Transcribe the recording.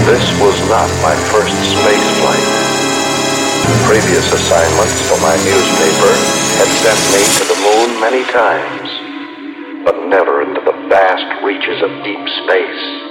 This was not my first space flight. Previous assignments for my newspaper had sent me to the moon many times, but never into the vast reaches of deep space.